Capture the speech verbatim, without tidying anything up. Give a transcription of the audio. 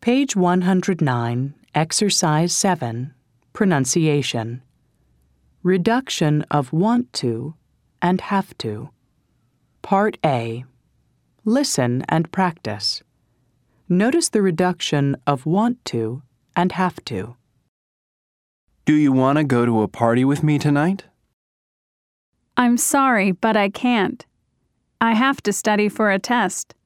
Page one hundred nine, Exercise seven, Pronunciation. Reduction of want to and have to. Part A. Listen and practice. Notice the reduction of want to and have to. Do you want to go to a party with me tonight? I'm sorry, but I can't. I have to study for a test.